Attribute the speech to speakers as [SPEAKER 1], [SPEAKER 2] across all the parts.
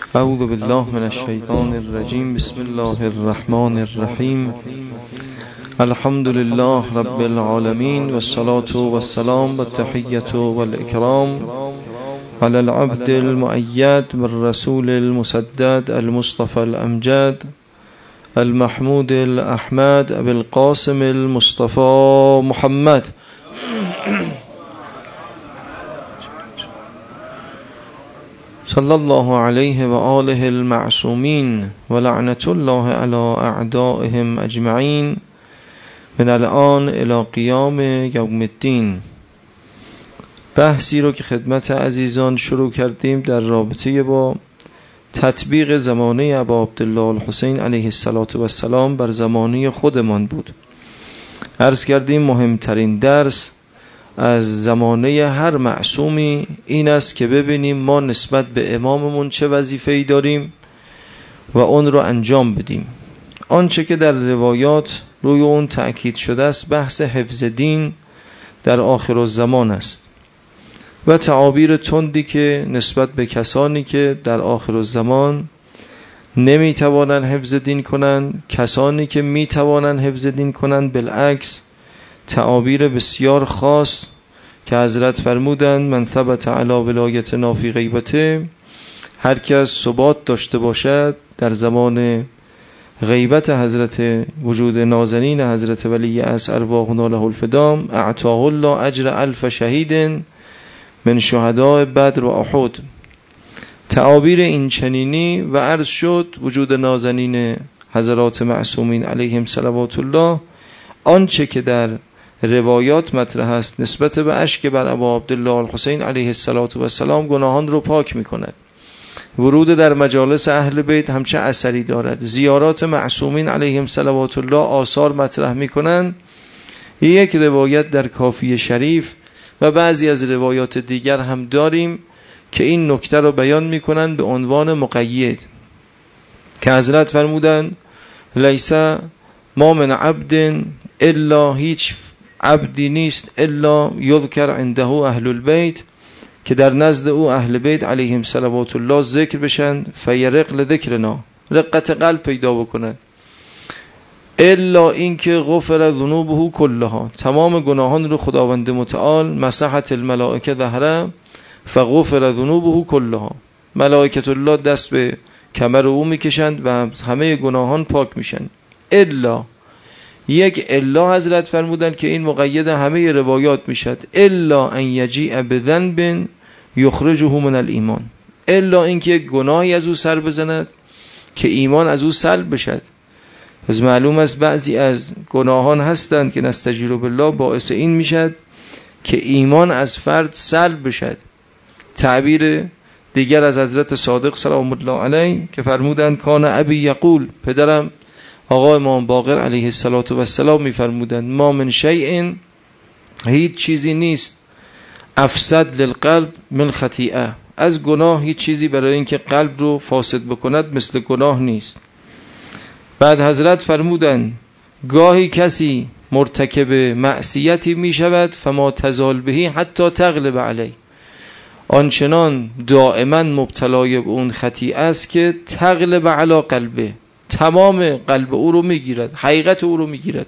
[SPEAKER 1] اعوذ بالله من الشیطان الرجیم. بسم الله الرحمن الرحیم. الحمد لله رب العالمین والصلاة والسلام والتحیة والاکرام على العبد المؤید والرسول المسدد المصطفى الامجد المحمود الاحمد ابي القاسم المصطفى محمد صلی الله علیه و آله المعصومین و لعنت الله علی اعدائهم اجمعین من الان الی قیام یوم الدین. بحثی رو که خدمت عزیزان شروع کردیم در رابطه با تطبیق زمانه ابا عبدالله الحسین علیه السلام بر زمانه خودمان بود. عرض کردیم مهمترین درس از زمانه هر معصومی این است که ببینیم ما نسبت به اماممون چه وظیفه‌ای داریم و اون رو انجام بدیم. آنچه که در روایات روی اون تأکید شده است بحث حفظ دین در آخرالزمان است و تعابیر تندی که نسبت به کسانی که در آخرالزمان نمیتوانند حفظ دین کنند، کسانی که میتوانند حفظ دین کنند بالعکس تعابیر بسیار خاص که حضرت فرمودند من ثبت علی ولایتنا فی غیبته، هر کس ثبات داشته باشد در زمان غیبت حضرت وجود نازنین حضرت ولی اصر ارواحنا له الفدام اعطاه الله اجر 1000 شهید من شهداء بدر و احد. تعابیر این چنینی و عرض شد وجود نازنین حضرات معصومین علیهم صلوات الله آنچه که در روایات مطرح است نسبت به اشک بر ابا عبدالله الحسین علیه السلام گناهان رو پاک می کند. ورود در مجالس اهل بیت همچه اثری دارد. زیارات معصومین علیهم صلوات الله آثار مطرح می کنند. یک روایت در کافی شریف و بعضی از روایات دیگر هم داریم که این نکته رو بیان می کنند به عنوان مقید که حضرت فرمودند لیس ما من عبد الا، هیچ عبدی نیست الا یذکر عنده اهل البیت که در نزد او اهل بیت علیهم صلوات الله ذکر بشن فیرق لذکرنا، رقت قلب پیدا بکنند، الا اینکه غفر ذنوبه کلها، تمام گناهان رو خداوند متعال مسحت الملائکه ظهره فغفر ذنوبه کلها، ملائکت الله دست به کمر او میکشند و همه گناهان پاک میشن. الا یک الا حضرت فرمودند که این مقید همه روایات میشد، الا ان یجیء بذنب یخرجه من الایمان، الا اینکه یک گناهی از او سر بزند که ایمان از او سلب بشد. از معلوم است بعضی از گناهان هستند که نستجیر بالله باعث این میشد که ایمان از فرد سلب بشد. تعبیر دیگر از حضرت صادق سلام الله علیه که فرمودند کان ابی یقول، پدرم آقا امام باقر علیه السلام میفرمودند ما من شیء، هیچ چیزی نیست افسد للقلب من خطیئه، از گناه هیچ چیزی برای اینکه قلب رو فاسد بکند مثل گناه نیست. بعد حضرت فرمودند گاهی کسی مرتکب معصیتی می شود فما تزال بهی حتی تغلب علی، آنچنان دائما مبتلای اون خطیئه است که تغلب علی قلبه، تمام قلب او رو میگیرد، حقیقت او رو میگیرد.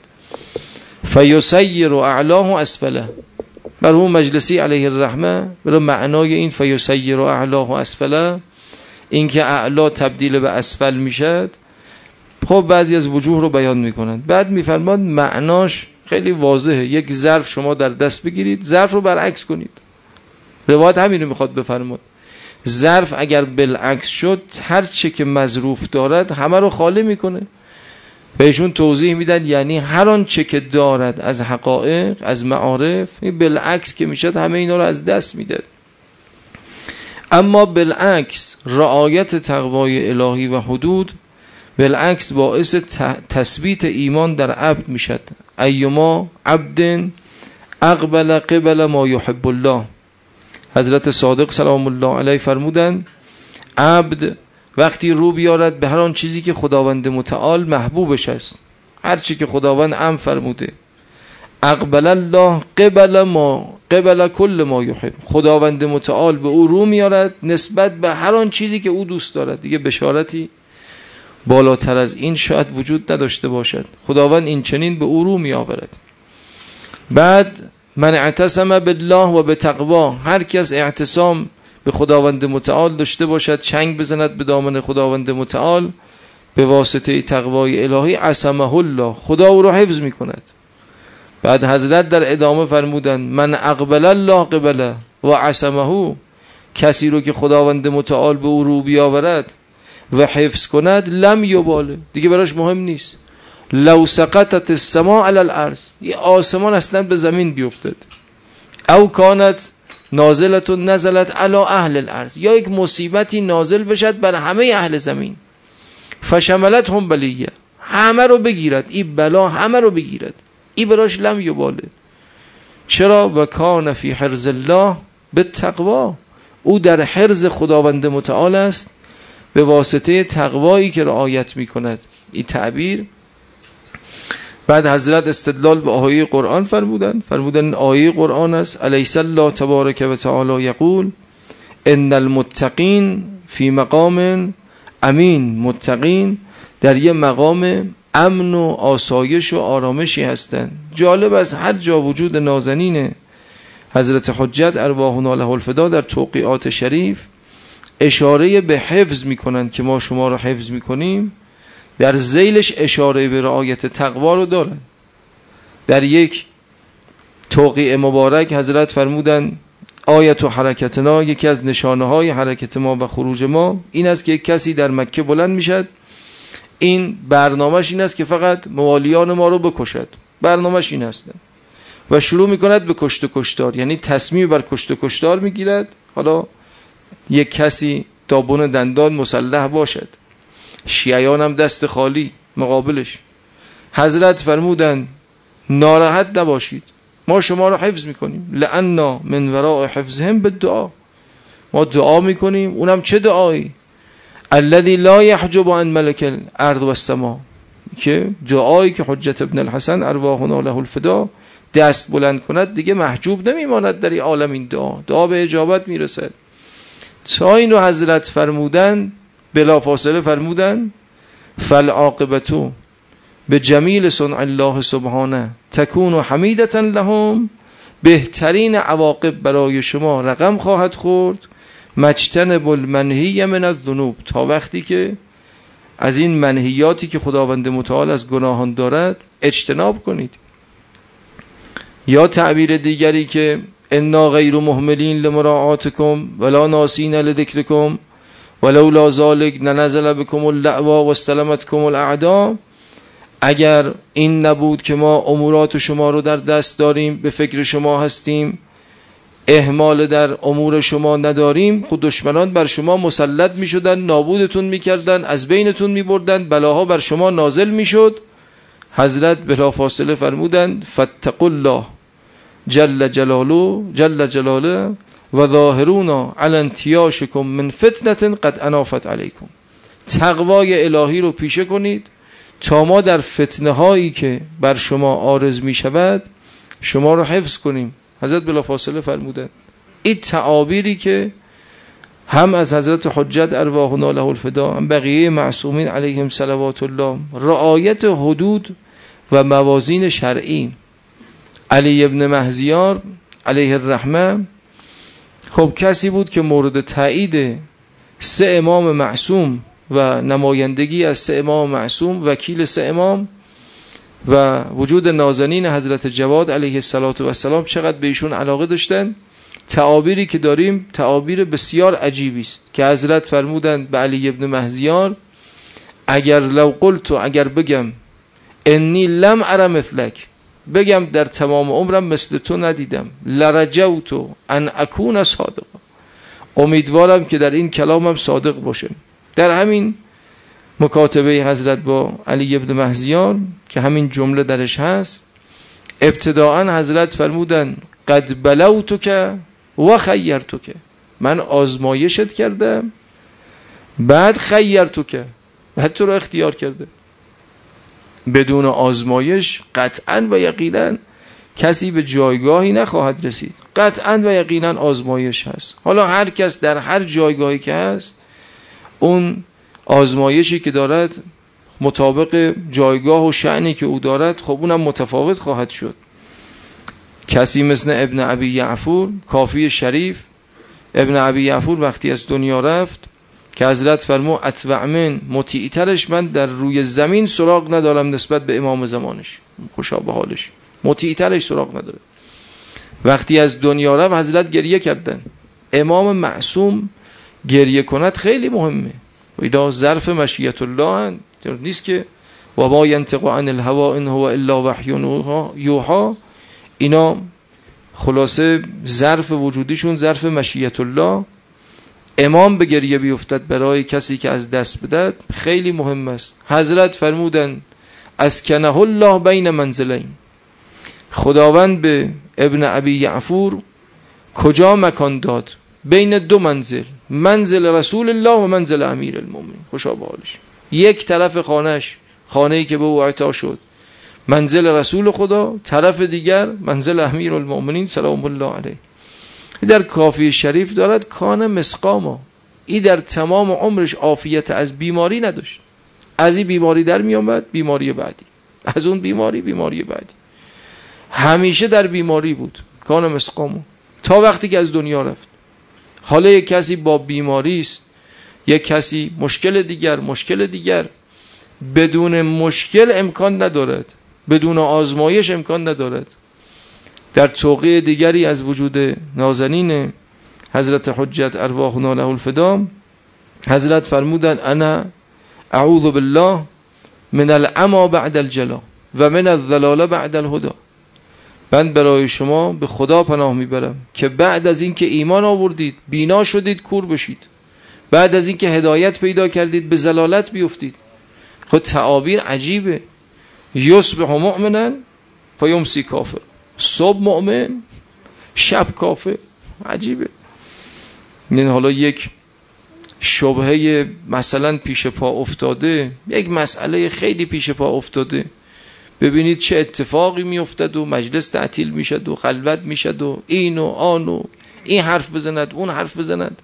[SPEAKER 1] فیسیر اعلاه اسفله، مرحوم مجلسی علیه الرحمه برای معنای این فیسیر اعلاه اسفله، این که اعلا تبدیل به اسفل میشد، خب بعضی از وجوه رو بیان میکنند. بعد میفرماد معناش خیلی واضحه، یک ظرف شما در دست بگیرید ظرف رو برعکس کنید. روایت همین رو میخواد بفرماد، ظرف اگر بالعکس شد هر چه که مظروف دارد همه رو خالی میکنه. بهشون توضیح میدن یعنی هر آن چه که دارد از حقایق از معارف بالعکس که میشد همه اینا رو از دست میداد. اما بالعکس رعایت تقوای الهی و حدود بالعکس باعث تثبیت ایمان در عبد میشد. ایما عبد اقبل قبل ما یحب الله، حضرت صادق سلام الله علیه فرمودند عبد وقتی رو بیارد به هر آن چیزی که خداوند متعال محبوبش است، هر چی که خداوند امر فرموده، اقبل الله قبل کل ما یحب، خداوند متعال به او رو میارد نسبت به هر آن چیزی که او دوست دارد. دیگه بشارتی بالاتر از این شاید وجود نداشته باشد. خداوند این چنین به او رو میآورد. بعد من اعتصم بالله و به تقوا، هر کس اعتصام به خداوند متعال داشته باشد، چنگ بزند به دامن خداوند متعال به واسطه تقوای الهی، عصمه الله، خدا او را حفظ میکند. بعد حضرت در ادامه فرمودند من اقبل الله قبله و عصمه، کسی رو که خداوند متعال به او رو بیاورد و حفظ کند، لم یباله، دیگه براش مهم نیست. لو سقطت السماء علی الارض، یه آسمان اصلا به زمین بیفتد، او کانت نازلت نزلت علی اهل الارض، یا یک مصیبتی نازل بشد بر همه اهل زمین، فشملت هم بلیه، همه رو بگیرد، این بلا همه رو بگیرد، این براش لم یباله. چرا؟ و کان فی حرز الله بالتقوا، او در حرز خداوند متعال است به واسطه تقوایی که رعایت می کند. این تعبیر. بعد حضرت استدلال به آیه قرآن فرمودن آیه قرآن است الیس الله تبارک و تعالی یقول ان المتقین فی مقام امین، متقین در یه مقام امن و آسایش و آرامشی هستند. جالب است هر جا وجود نازنین حضرت حجت ارواحنا له الفدا در توقیعات شریف اشاره به حفظ میکنند که ما شما رو حفظ میکنیم، در ذیلش اشاره به رعایت تقوا رو دارن. در یک توقیع مبارک حضرت فرمودن آیت و حرکتنا، یکی از نشانه های حرکت ما و خروج ما این است که یک کسی در مکه بلند میشد، این برنامهش این است که فقط موالیان ما رو بکشد، برنامهش این است، و شروع میکند به کشت و کشتار، یعنی تصمیم بر کشت و کشتار میگیرد. حالا یک کسی تا بن دندان مسلح باشد، شیعیان هم دست خالی مقابلش. حضرت فرمودن ناراحت نباشید، ما شما رو حفظ میکنیم، لأننا من وراء حفظهم بالدعا، ما دعا میکنیم. اونم چه دعایی؟ الذي لا يحجب عن ملك الارض والسماء، که دعایی که حجت ابن الحسن ارواحنا له الفدا دست بلند کند دیگه محجوب نمیماند در این عالم. این دعا به اجابت میرسد. تا این رو حضرت فرمودن بلا فاصله فرمودن فالعاقبتو به جمیل صنع الله سبحانه تکون و حمیدتا لهم، بهترین عواقب برای شما رقم خواهد خورد مجتنب المنهی من الذنوب، تا وقتی که از این منهیاتی که خداوند متعال از گناهان دارد اجتناب کنید. یا تعبیر دیگری که انا غیر مهملین لمراعاتکم ولا ناسین لذکرکم ولولا ذلک لنزل بكم اللعوا واستلمتكم الاعداء، اگر این نبود که ما امورات شما رو در دست داریم، به فکر شما هستیم، اهمال در امور شما نداریم، خود دشمنان بر شما مسلط می شدن، نابودتون می کردن، از بینتون می بردن، بلاها بر شما نازل می شد. حضرت بلا فاصله فرمودند فاتقوا الله جل جلاله و ظاهرونا علی انتیاشکم من فتنة قد انافت علیکم، تقوای الهی رو پیشه کنید تا ما در فتنه هایی که بر شما عارض می شود شما رو حفظ کنیم. حضرت بلا فاصله فرمودند. این تعابیری که هم از حضرت حجت ارواحنا له الفدا هم بقیه معصومین علیهم صلوات الله، رعایت حدود و موازین شرعی. علی ابن مهزیار علیه الرحمه خب کسی بود که مورد تایید 3 امام معصوم و نمایندگی از 3 امام معصوم، وکیل 3 امام و وجود نازنین حضرت جواد علیه السلام چقدر به ایشون علاقه داشتن. تعابیری که داریم تعابیر بسیار عجیبی است که حضرت فرمودند به علی ابن مهزیار اگر لو قلت، اگر بگم انی لم ار مثلک، بگم در تمام عمرم مثل تو ندیدم، لرجوت ان اکون صادق، امیدوارم که در این کلامم صادق باشم. در همین مکاتبه حضرت با علی ابن مهزیار که همین جمله درش هست، ابتداءً حضرت فرمودن قد بلوتک و خیرتک، من آزمایشت کردم بعد خیرتک، بعد تو رو اختیار کرده. بدون آزمایش قطعاً و یقیناً کسی به جایگاهی نخواهد رسید. قطعاً و یقیناً آزمایش هست. حالا هر کس در هر جایگاهی که هست، اون آزمایشی که دارد مطابق جایگاه و شأنی که او دارد، خب اونم متفاوت خواهد شد. کسی مثل ابن ابی یعفور، کافی شریف، ابن ابی یعفور وقتی از دنیا رفت که حضرت فرمود اتبع من، مطیع‌ترش من در روی زمین سراغ ندارم نسبت به امام زمانش، خوشا به حالش، مطیع‌ترش سراغ نداره. وقتی از دنیا رفت حضرت گریه کردن. امام معصوم گریه کند خیلی مهمه. اینا ظرف مشیت الله نیست که و ما ینطق عن الهوا ان هو الا وحی یوحی. اینا خلاصه ظرف وجودیشون ظرف مشیت الله. امام به گریه بیفتد برای کسی که از دست بدهد خیلی مهم است. حضرت فرمودن اسکنه الله بین منزلین، خداوند به ابن ابی یعفور کجا مکان داد؟ بین دو منزل، منزل رسول الله و منزل امیر المؤمنین، خوشا به حالش. یک طرف خانهش، خانه‌ای که به او عطا شد، منزل رسول خدا، طرف دیگر منزل امیر المؤمنین سلام الله علیه. در کافی شریف دارد کان مسقاما، این در تمام عمرش عافیت از بیماری نداشت. از این بیماری در می آمد، بیماری بعدی، از اون بیماری بعدی، همیشه در بیماری بود. کان مسقاما تا وقتی که از دنیا رفت. حالا یک کسی با بیماری است، یک کسی مشکل دیگر، بدون مشکل امکان ندارد، بدون آزمایش امکان ندارد. در توقیع دیگری از وجود نازنین حضرت حجت ارواحنا له الفدا، حضرت فرمودن انا اعوذ بالله من العمی بعد الجلا و من الضلال بعد الهدى. من برای شما به خدا پناه میبرم که بعد از این که ایمان آوردید بینا شدید کور بشید، بعد از این که هدایت پیدا کردید به ضلالت بیفتید. خود تعابیر عجیبه. یصبح مؤمنا فیمسی کافر، صبح مؤمن شب کافر، عجیبه. این حالا یک شبهه مثلا پیش پا افتاده، یک مسئله خیلی پیش پا افتاده، ببینید چه اتفاقی میافتد و مجلس تعطیل میشد و خلوت میشد و این و آن و این حرف بزند اون حرف بزند.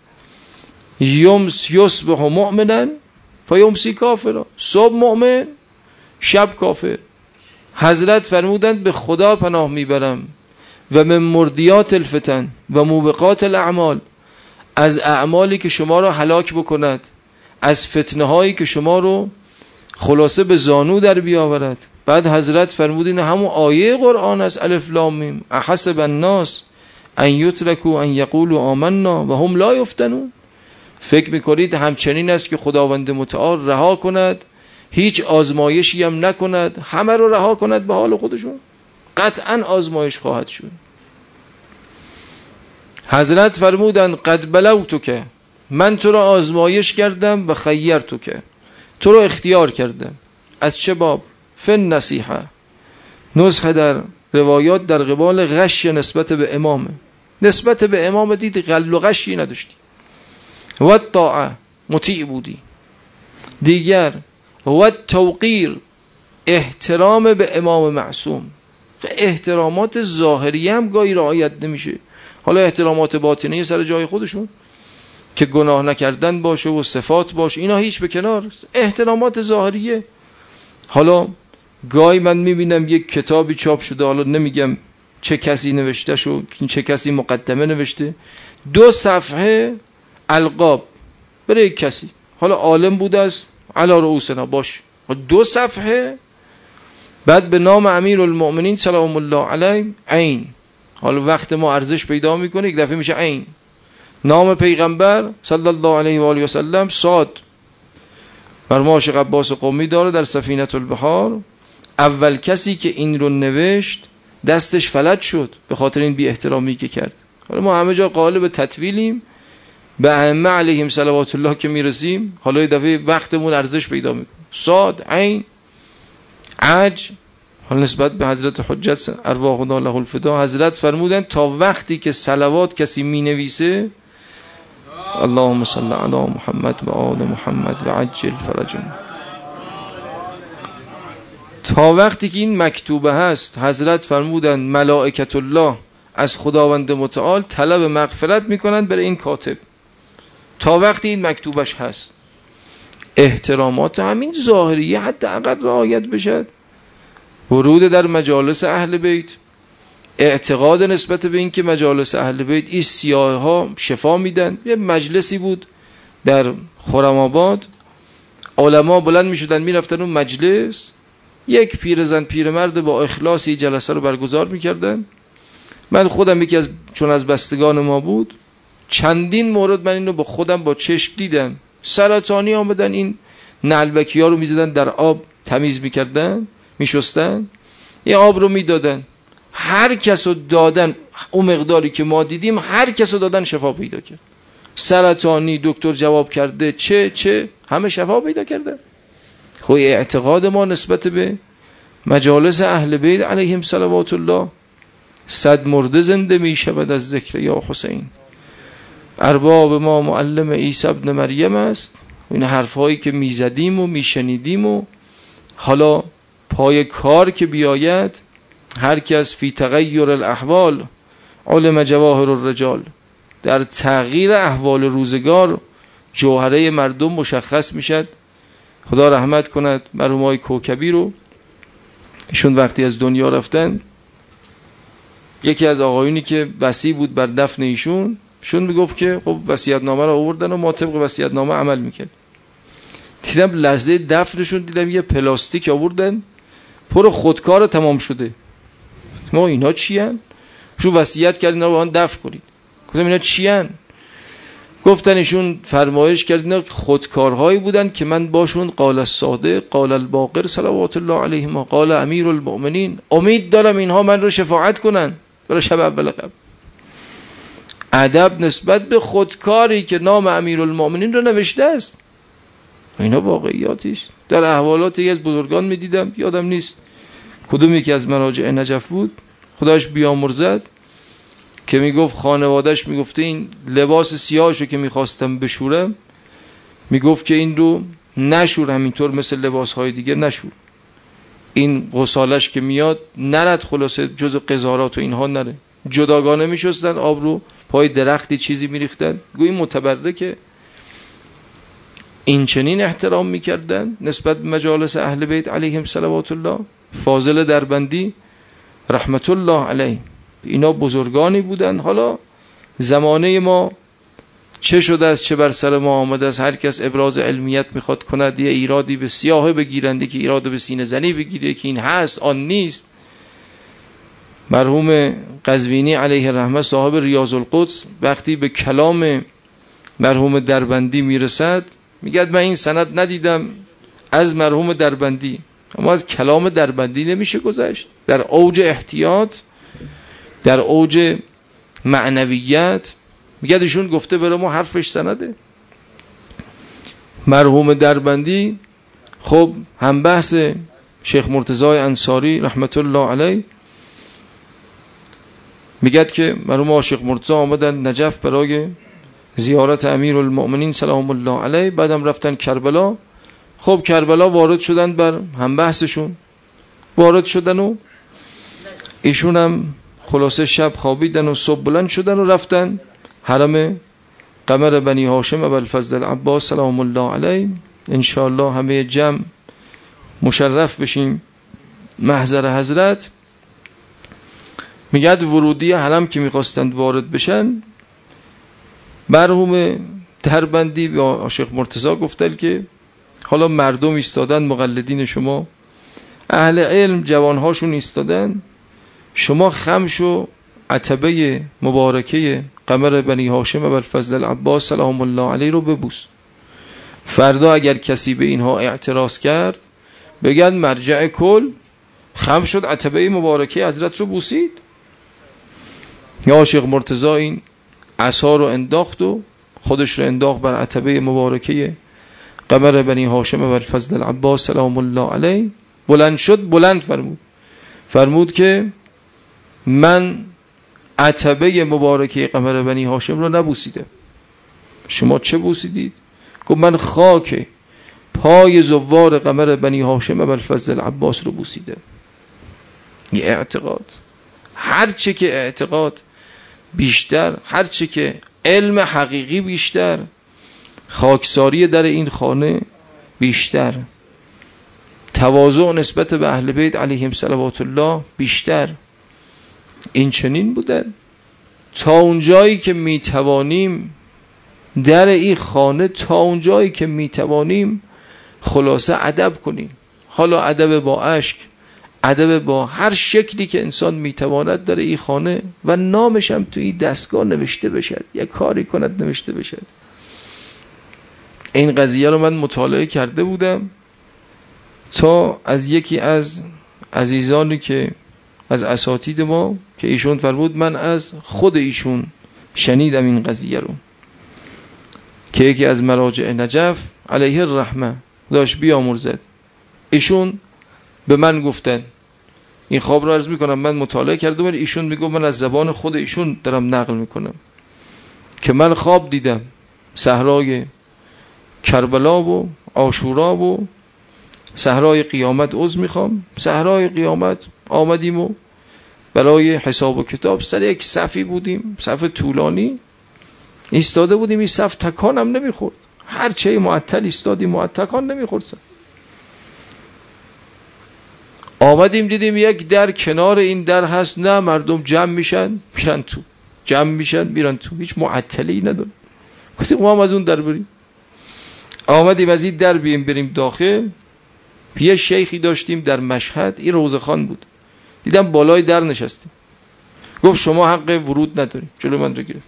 [SPEAKER 1] یصبح مؤمنا فیمسی کافر، صبح مؤمن شب کافر. حضرت فرمودند به خدا پناه میبرم و من مردیات الفتن و موبقات الاعمال، از اعمالی که شما را هلاک بکند، از فتنه هایی که شما رو خلاصه به زانو در بیاورد. بعد حضرت فرمودین همون آیه قرآن است، الف لام میم، احسب الناس ان یترکوا ان یقولوا آمنا و هم لا یفتنون. فکر میکنید همچنین است که خداوند متعال رها کند، هیچ آزمایشی هم نکند، همه رو رها کند به حال خودشون؟ قطعا آزمایش خواهد شد. حضرت فرمودند قد بلوتک، من تو را آزمایش کردم و خیرتک، تو را اختیار کردم. از چه باب؟ فن نصیحه، نصح در روایات در قبال غش نسبت به امام، نسبت به امام دید غل و غشی نداشتی، و طاعه مطیع بودی. دیگر و توقیر، احترام به امام معصوم. احترامات ظاهری هم گاهی رعایت نمیشه، حالا احترامات باطنی سر جای خودشون که گناه نکردن باشه و صفات باشه، اینا هیچ به کنار. احترامات ظاهریه. حالا گاهی من میبینم یک کتابی چاپ شده، حالا نمیگم چه کسی نوشته شو، چه کسی مقدمه نوشته، 2 صفحه القاب برای یک کسی، حالا عالم بوده است علی رؤوسنا باش، 2 صفحه، بعد به نام امیر المؤمنین سلام الله علیه عین. حالا وقت ما ارزش پیدا میکنه، یک دفعه میشه عین. نام پیغمبر صلی الله علیه و آله و سلم صاد. فرمایش عباس قمی داره در سفینة البحار، اول کسی که این رو نوشت دستش فلج شد به خاطر این بی احترامی که کرد. حالا ما همه جا قالب تطویلیم، به ائمه علیهم صلوات الله که میرسیم حالا یه دفعه وقتمون ارزش پیدا میکنه. صاد عین عج. حالا نسبت به حضرت حجت ارواحنا له الفدا، حضرت فرمودن تا وقتی که صلوات کسی می نویسه اللهم صل علی محمد و آل محمد و عجل فرجهم، تا وقتی که این مکتوبه هست حضرت فرمودن ملائکت الله از خداوند متعال طلب مغفرت میکنن برای این کاتب، تا وقتی این مکتوبش هست. احترامات همین ظاهریه حداقل رعایت بشد. ورود در مجالس اهل بیت، اعتقاد نسبت به این که مجالس اهل بیت این سیاه ها شفا میدن. یه مجلسی بود در خرم‌آباد، علما بلند میشدن میرفتن اون مجلس، یک پیرزن پیرمرد با اخلاصی جلسه رو برگزار میکردن. من خودم یکی از چون از بستگان ما بود، چندین مورد من اینو با خودم با چشم دیدم. سرطانی آمدن این نعلبکی ها رو میزدن در آب، تمیز میکردن، میشستن، یه آب رو میدادن، هر کس رو دادن اون مقداری که ما دیدیم، هر کس رو دادن شفا پیدا کرد. سرطانی دکتر جواب کرده چه همه شفا پیدا کرده. خب اعتقاد ما نسبت به مجالس اهل بیت علیهم صلوات الله، 100 مرده زنده می شود از ذکر یا حسین. ارباب ما معلم عیسی ابن مریم است. این حرفایی که می زدیم و می شنیدیم و حالا پای کار که بیاید، هر کس فی تغییر الاحوال علم جواهر الرجال، در تغییر احوال روزگار جوهره مردم مشخص میشد. خدا رحمت کند مرحومای کوکبی رو، ایشون وقتی از دنیا رفتن، یکی از آقایونی که وصی بود بر دفن ایشون میگفت که خب وصیت‌نامه رو آوردن و ما طبق وصیت‌نامه عمل میکرد. دیدم لحظه دفنشون دیدم یه پلاستیک آوردن پر خودکار تمام شده. ما اینا چی ان؟ شو وصیت کردین اینا رو آن دفن کنید. گفتم اینا چی ان؟ گفتن ایشون فرمایش کردین خودکارهایی بودن که من باشون قال الصادق قال الباقر صلوات الله علیهما قال امیر المؤمنین، امید دارم اینها من رو شفاعت کنن برای شب اول قبر. ادب نسبت به خودکاری که نام امیر المؤمنین رو نوشته است. اینا واقعیاتیش. در احوالات یکی از بزرگان میدیدم، یادم نیست کدوم یکی از مراجع نجف بود، خداش بیامرزد، که میگفت خانوادهش میگفته این لباس سیاهشو که میخواستم بشورم، میگفت که این رو نشور، همینطور مثل لباسهای دیگه نشور، این غسالش که میاد نرد، خلاصه جز قذارات و اینها نره. جداگانه میشستن، آب رو پای درختی چیزی میریختن، گویی متبرکه. این چنین احترام میکردن نسبت به مجالس اهل بیت علیهم صلوات الله. فاضل دربندی رحمت الله علیه، اینا بزرگانی بودن. حالا زمانه ما چه شده است، چه بر سر ما آمده است، هر کس ابراز علمیت میخواد کند، یه ایرادی به سیاهه بگیرنده که ایراد به سینه زنی بگیره که این هست آن نیست. مرحوم قزوینی علیه الرحمه صاحب ریاض القدس وقتی به کلام مرحوم دربندی میرسد میگه من این سند ندیدم از مرحوم دربندی، اما از کلام دربندی نمیشه گذشت. در اوج احتیاط، در اوج معنویت میگه ایشون گفته برای ما حرفش سنده. مرحوم دربندی خب هم بحث شیخ مرتضی انصاری رحمت الله علیه میگه که مرحوم شیخ مرتضی آمدن نجف برای زیارت امیر المؤمنین سلام الله علیه، بعدم رفتن کربلا. خب کربلا وارد شدن، بر هم بحثشون وارد شدن و ایشون هم خلاصه شب خوابیدن و صبح بلند شدن و رفتن حرم قمر بنی هاشم ابوالفضل العباس سلام الله علیه. انشاءالله همه جمع مشرف بشیم محضر حضرت. میگه ورودی حرم که میخواستند وارد بشن، مرحوم دربندی به شیخ مرتضی گفتن که حالا مردم ایستادن، مقلدین شما اهل علم جوانهاشون ایستادن، شما خمشو عتبه مبارکه قمر بنی هاشم ابوالفضل العباس سلام الله علیه رو ببوس. فردا اگر کسی به اینها اعتراض کرد بگن مرجع کل خم شد عتبه مبارکه حضرت رو بوسید. یا شیخ مرتضی این عصا رو انداخت و خودش رو انداخت بر عتبه مبارکه قمر بنی هاشم ابوالفضل العباس سلام الله علیه. بلند شد، بلند فرمود که من عتبه مبارکه قمر بنی هاشم رو نبوسیدم، شما چه بوسیدید؟ گفت من خاک پای زوار قمر بنی هاشم ابوالفضل عباس رو بوسیده. این اعتقاد، هرچه که اعتقاد بیشتر، هرچه که علم حقیقی بیشتر، خاکساری در این خانه بیشتر، تواضع نسبت به اهل بیت علیهم صلوات الله بیشتر. این چنین بودن تا اونجایی که میتوانیم در این خانه، تا اونجایی که میتوانیم خلاصه ادب کنیم. حالا ادب با اشک، ادب با هر شکلی که انسان میتواند در این خانه و نامش هم توی این دستگاه نوشته بشد، یا کاری کند نوشته بشد. این قضیه رو من مطالعه کرده بودم تا از یکی از عزیزانی که از اساتید ما که ایشون فرمود، من از خود ایشون شنیدم این قضیه رو، که یکی از مراجع نجف علیه الرحمه داشت بیامرزد، ایشون به من گفتن، این خواب رو عرض میکنم من مطالعه کردم، ولی ایشون میگه من از زبان خود ایشون دارم نقل میکنم که من خواب دیدم صحرای کربلا و عاشورا و صحرای قیامت، عذر میخوام، صحرای قیامت آمدیم و برای حساب و کتاب سر یک صفی بودیم، صف طولانی ایستاده بودیم، این صف تکان هم نمیخورد، هر چه معطل ایستادیم تکان نمیخورد. آمدیم دیدیم یک در کنار این در هست، نه مردم جمع میشن میرن تو، جمع میشن میرن تو، هیچ معطلی نداره. گفتیم ما هم از اون در بریم. آمدیم از این در بریم داخل. یه شیخی داشتیم در مشهد، این روزخان بود، دیدم بالای در نشستیم. گفت شما حق ورود نداریم، جلو من رو گرفت.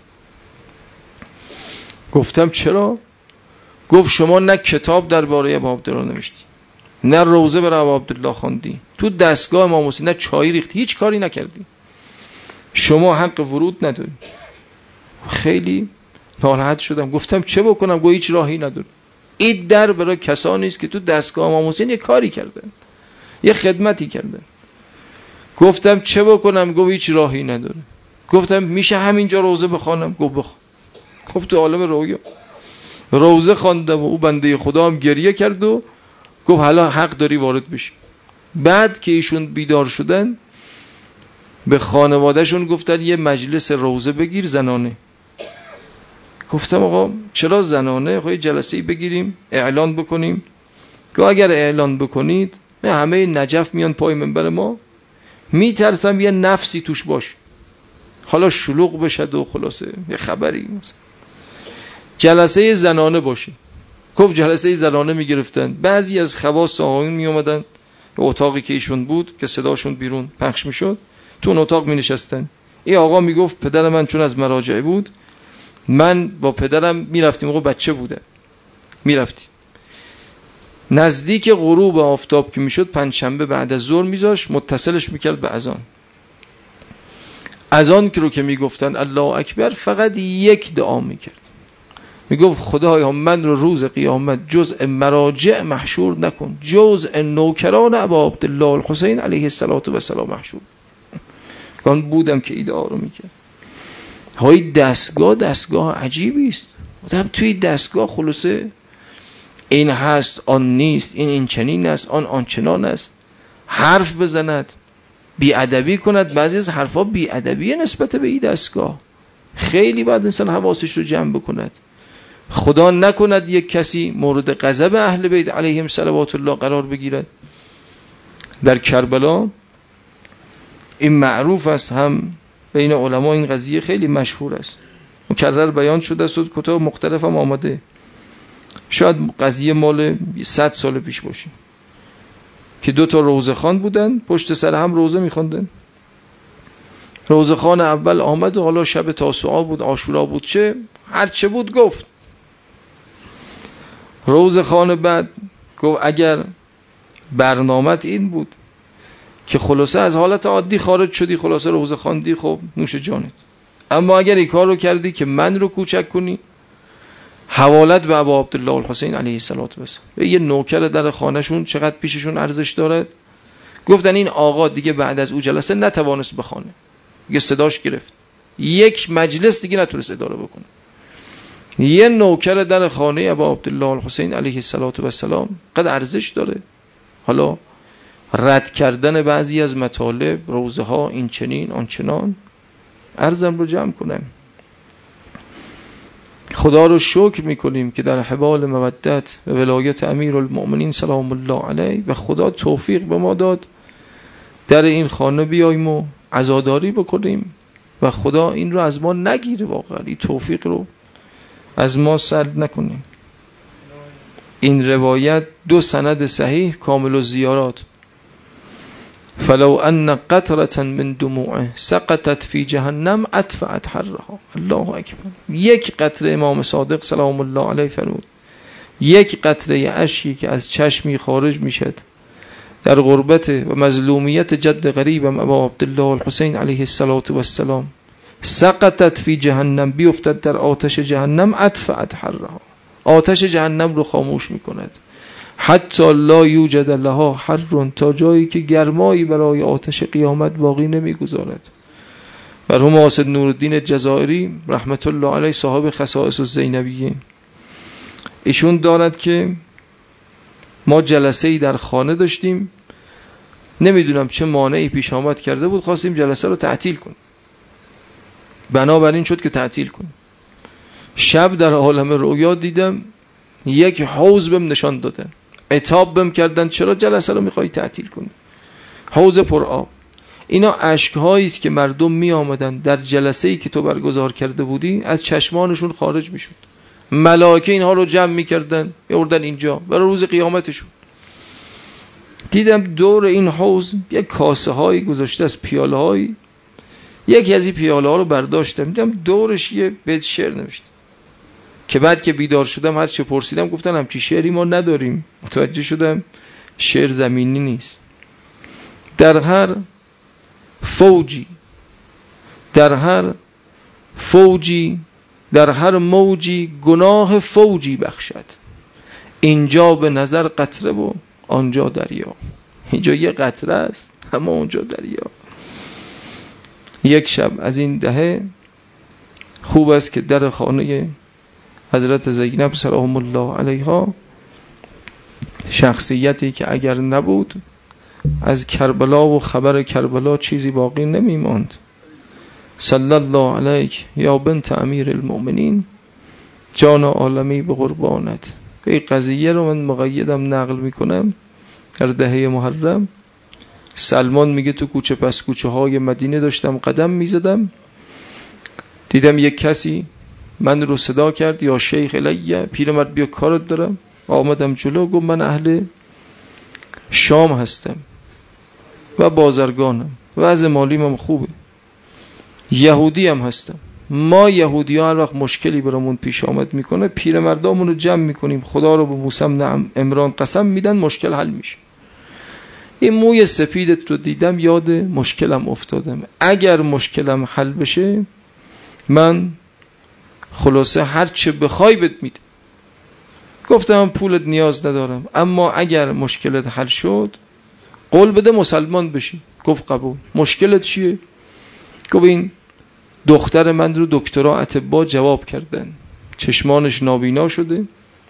[SPEAKER 1] گفتم چرا؟ گفت شما نه کتاب درباره ابا عبدالله نوشتی، نه روزه برای ابا عبدالله خواندی، تو دستگاه امام حسین نه چای ریختی، هیچ کاری نکردی، شما حق ورود نداری. خیلی ناراحت شدم. گفتم چه بکنم؟ گفت هیچ راهی نداره، این در برای کسانی است که تو دستگاه امام حسین یه کاری کردن، یه خدمتی کردن. گفتم چه بکنم؟ گفت هیچ راهی نداره. گفتم میشه همینجا روزه بخوانم؟ گفت بخوان. گفت تو عالم رویا روزه خواندم و او بنده خدا هم گریه کرد و گفت حالا حق داری وارد بشی. بعد که ایشون بیدار شدن به خانوادهشون گفتن یه مجلس روزه بگیر زنانه. گفتم آقا چرا زنانه؟ خواهی جلسه‌ای بگیریم اعلان بکنیم. گفت اگر اعلان بکنید به همه نجف میان پای منبر ما، میترسم یه نفسی توش باشه، حالا شلوغ بشد و خلاصه یه خبری مثلا. جلسه زنانه باشه. گفت جلسه زنانه میگرفتن، بعضی از خواص آقایون میومدن به اتاقی که ایشون بود که صداشون بیرون پخش میشد، تو اون اتاق می نشستن. این آقا میگفت پدر من چون از مراجع بود، من با پدرم میرفتیم، آقا بچه بوده، میرفتیم نزدیک غروب آفتاب که میشد، پنجشنبه بعد از ظهر میذاش متصلش میکرد به اذان. اذان که رو که میگفتن الله اکبر، فقط یک دعا میکرد، میگفت خدایا من رو روز قیامت جزء مراجع محشور نکن، جزء نوکران ابا عبدالله الحسین علیه السلام محشور. کان بودم که ایده رو میکرد. های دستگاه عجیبی است. آدم توی دستگاه خلاصه این هست آن نیست، این چنین است آن چنان است، حرف بزند، بیادبی کند. بعضی از حرفا بیادبیه نسبت به این دستگاه. خیلی باید انسان حواسش رو جمع بکند. خدا نکند یک کسی مورد غضب اهل بیت علیهم صلوات الله قرار بگیرد. در کربلا این معروف است، هم بین علما این قضیه خیلی مشهور است، مکرر بیان شده است و کتاب مختلف هم آمده. شاید قضیه مال 100 سال پیش باشه که 2 روزخوان بودن، پشت سر هم روزه میخوندن. روزخوان اول آمد و حالا شب تاسوعا بود، عاشورا بود، چه هر چه بود گفت. روزخوان بعد گفت اگر برنامت این بود که خلاصه از حالت عادی خارج شدی، خلاصه روزه خواندی، خب نوش جانت. اما اگر این کار رو کردی که من رو کوچک کنی، حوالت به ابا عبدالله الحسین علیه السلام. یه نوکر در خانهشون چقدر پیششون ارزش دارد. گفتن این آقا دیگه بعد از او جلسه نتوانست بخونه، دیگه صداش گرفت، یک مجلس دیگه نتونست اداره بکنه. یه نوکر در خانه ابا عبدالله الحسین علیه السلام قد ارزش داره. حالا رد کردن بعضی از مطالب، روزه ها، این چنین آن چنان، عرضم رو جمع کنم. خدا رو شکر میکنیم که در حبال مودت و ولایت امیرالمؤمنین سلام الله علیه و خدا توفیق به ما داد در این خانه بیاییم و عزاداری بکنیم و خدا این رو از ما نگیره، واقعا این توفیق رو از ما سلب نکنه. این روایت 2 سند صحیح کامل الزیارات. فلو ان قطرة من دموعه سقطت فی جهنم اطفأت حرها. الله اکبر. یک قطره امام صادق سلام الله علیه فرمود، یک قطره اشکی که از چشمی خارج میشد در غربت و مظلومیت جد غریبم ابا عبدالله الحسین علیه السلام سقطت فی جهنم، بیفتد در آتش جهنم، اطفأت حرها، آتش جهنم رو خاموش میکند. حتی لا یوجد لها حر، تا جایی که گرمایی برای آتش قیامت باقی نمیگذارد. مرحوم حاسد نورالدین جزائری رحمت الله علیه صاحب خصائص الزینبیه، ایشون دارد که ما جلسه‌ای در خانه داشتیم، نمیدونم چه مانعی پیش آمد کرده بود، خواستیم جلسه رو تعطیل کنیم، بنابراین شد که تعطیل کنیم. شب در عالم رؤیا دیدم یک حوض بهم نشان دادن، عتاب بهم کردن چرا جلسه رو میخوای تعطیل کنی، حوض پر آب. اینا اشک‌هایی است که مردم می آمدن در جلسه‌ای که تو برگزار کرده بودی از چشمانشون خارج میشد. ملائکه اینها رو جمع میکردن می‌آوردن اینجا برای روز قیامتشون. دیدم دور این حوض یک کاسه هایی گذاشته از پیاله هایی، یکی از این پیاله ها رو برداشتم، دیدم دورش یه بیت شعر نوشته که بعد که بیدار شدم هر چه پرسیدم گفتن همچی شعری ما نداریم. متوجه شدم شعر زمینی نیست. در هر فوجی، در هر فوجی، در هر موجی گناه فوجی بخشد، اینجا به نظر قطره و آنجا دریا. اینجا یه قطره است اما اونجا دریا. یک شب از این دهه خوب است که در خانه حضرت زینب سلام الله علیها، شخصیتی که اگر نبود از کربلا و خبر کربلا چیزی باقی نمی ماند. صلی الله علیک یا بنت امیر المؤمنین، جان عالمی به قربانت. این قضیه رو من مقیدم نقل میکنم. در دهه محرم سلمان میگه تو کوچه پس کوچه های مدینه داشتم قدم میزدم، دیدم یک کسی من رو صدا کرد یا شیخ الیه، پیرمرد بیا کارت دارم. آمدم جلو، گفت من اهل شام هستم و بازرگانم، وضع مالیم هم خوبه، یهودی هم هستم. ما یهودی ها هر وقت مشکلی برامون پیش آمد میکنه پیرمردامون رو جمع میکنیم، خدا رو به موسی بن عمران قسم میدن مشکل حل میشه. این موی سفیدت رو دیدم یاد مشکلم افتادم، اگر مشکلم حل بشه من خلاصه هر چه بخوای بهت میدم. گفتم پولت نیاز ندارم، اما اگر مشکلت حل شد قول بده مسلمان بشی. گفت قبول. مشکلت چیه؟ گفت این دختر من رو دکترا اطباء جواب کردن، چشمانش نابینا شده.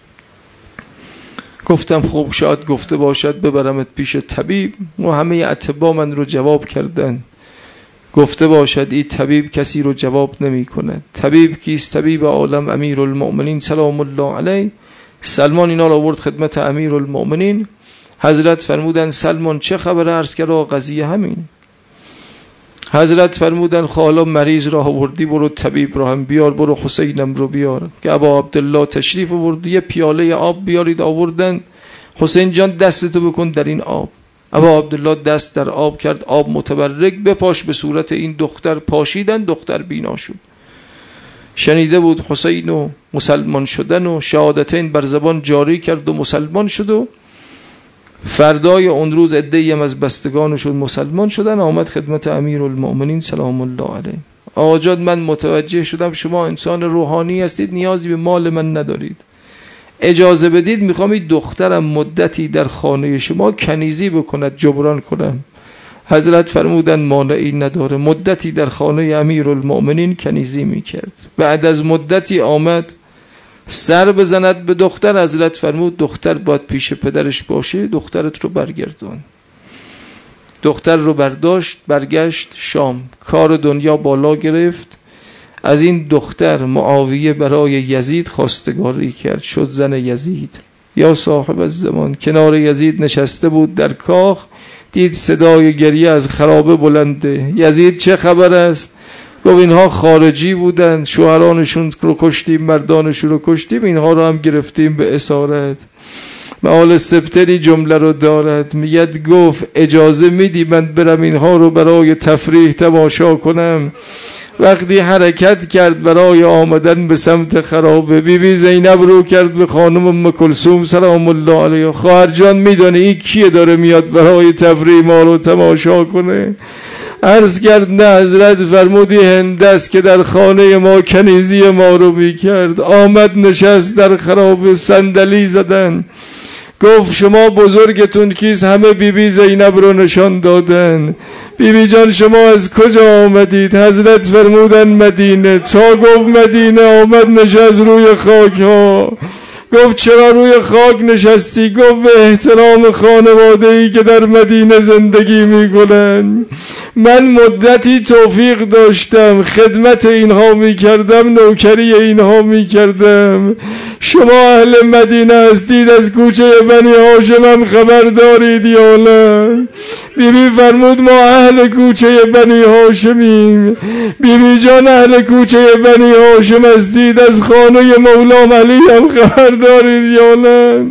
[SPEAKER 1] گفتم خب شاید گفته باشد ببرمت پیش طبیب، و همه اطباء من رو جواب کردن، گفته باشد این طبیب کسی رو جواب نمی کنه. طبیب کیست؟ طبیب عالم امیرالمؤمنین سلام الله علیه. سلمان اینا رو آورد خدمت امیرالمؤمنین. حضرت فرمودن سلمان چه خبره؟ عرض کرد قضیه همین. حضرت فرمودن حالا مریض را آوردی، برو طبیب را هم بیار، برو حسینم رو بیار. که ابا عبدالله تشریف آورد، یه پیاله آب بیارید. آوردن. حسین جان دستتو بکن در این آب. ابا عبدالله دست در آب کرد، آب متبرک، بپاش به صورت این دختر. پاشیدن، دختر بینا شد. شنیده بود حسین و مسلمان شدن و شهادتین بر زبان جاری کرد و مسلمان شد. و فردای اون روز عده‌ای هم از بستگانشون مسلمان شدن. آمد خدمت امیرالمؤمنین سلام الله علیه. آقا جان من متوجه شدم شما انسان روحانی هستید، نیازی به مال من ندارید، اجازه بدید میخوام این دخترم مدتی در خانه شما کنیزی بکند، جبران کنم. حضرت فرمودن مانعی نداره. مدتی در خانه امیرالمؤمنین کنیزی میکرد. بعد از مدتی آمد سر بزند به دختر. حضرت فرمود دختر باید پیش پدرش باشه، دخترت رو برگردان. دختر رو برداشت، برگشت شام، کار دنیا بالا گرفت. از این دختر معاویه برای یزید خواستگاری کرد، شد زن یزید. یا صاحب الزمان کنار یزید نشسته بود در کاخ، دید صدای گریه از خرابه بلنده. یزید چه خبر است؟ گفت اینها خارجی بودند، شوهرانشون رو کشتیم، مردانشون رو کشتیم، اینها رو هم گرفتیم به اسارت. معال سبتری جمله رو دارد، میگد گفت اجازه میدی من برم اینها رو برای تفریح تماشا کنم؟ وقتی حرکت کرد برای آمدن به سمت خرابه، بیبی زینب رو کرد به خانم ام کلثوم سلام الله علیها. خواهر جان میدونی این کیه داره میاد برای تفریح ما رو تماشا کنه؟ عرض کرد نه حضرت. فرمودی هند است که در خانه ما کنیزی ما رو میکرد. آمد نشست در خرابه، صندلی زدن. گفت شما بزرگتون کیست؟ همه بیبی زینب رو نشان دادن. بیبی جان شما از کجا آمدید؟ حضرت فرمودن مدینه. تا گفت مدینه آمد نشست روی خاک ها. گفت چرا روی خاک نشستی؟ گفت به احترام خانواده‌ای که در مدینه زندگی میکنن. من مدتی توفیق داشتم، خدمت اینها میکردم، نوکری اینها میکردم. شما اهل مدینه هستید، از کوچه بنی هاشم هم خبر دارید یا نه؟ بیبی فرمود ما اهل کوچه بنی هاشمیم. بیبی جان اهل کوچه بنی هاشم هستید، از خانه مولا علی هم خبر دارید یا نه؟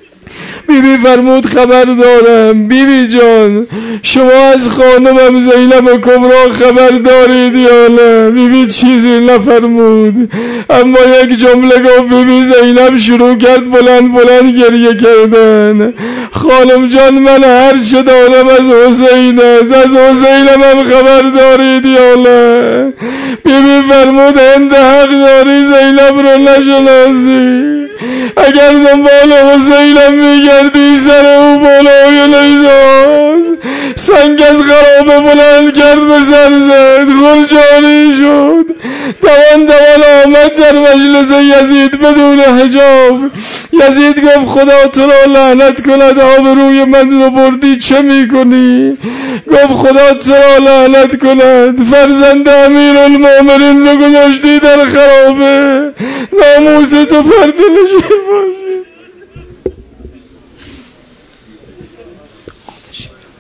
[SPEAKER 1] بیبی فرمود خبر دارم. بیبی جان شما از خانمم زینب کبرا خبر دارید یا نه؟ بیبی چیزی نفرمود، اما یک جمله گفت. بیبی زینب شروع کرد بلند بلند گریه کردن. خانم جان من هر چه دارم از حسین است، از حسینم هم خبر دارید یا نه؟ بیبی فرمود هند حق داری زینب رو نشناسی. اگر دنبال حسینم میگردی سر او بالای نیزاست. سنگ از خرابه بلند کرد به سر زد، خلجانی شد. دوان آمد در مجلس یزید بدون حجاب. یزید گفت خدا تو را لعنت کند، آبروی من رو بردی، چه میکنی؟ گفت خدا تو را لعنت کند، فرزند امیرالمومنین رو گذاشتی در خرابه، ناموس تو پرده نشین باشی.